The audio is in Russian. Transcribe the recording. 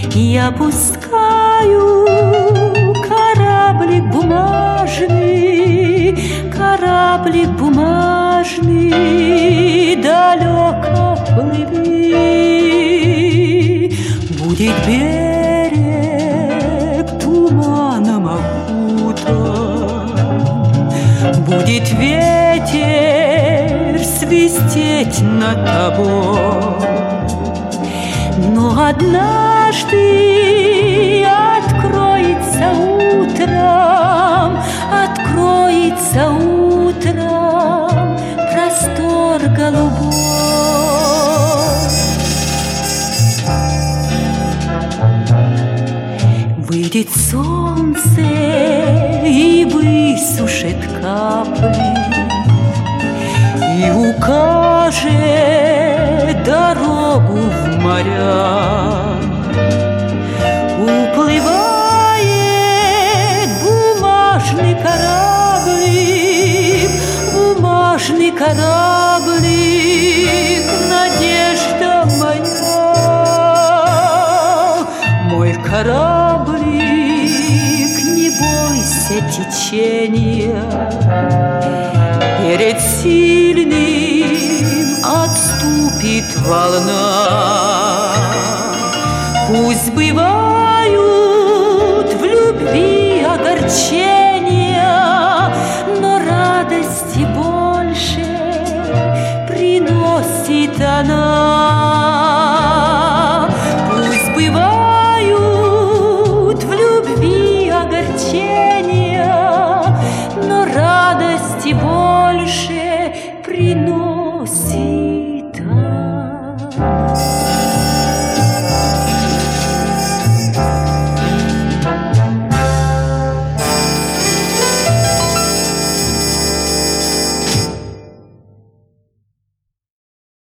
Я пускаю кораблик бумажный, далеко плыви. Будет берег туманом окутан, будет ветер свистеть над тобой. Но однажды откроется утром простор голубой. Выйдет солнце и высушит капли, и укажет дорогу в моря. Уплывает бумажный кораблик, надежда моя. Мой кораблик, не бойся течения, перед сильным отступит волна. Пусть бывают в любви огорчения, но радости больше приносит она.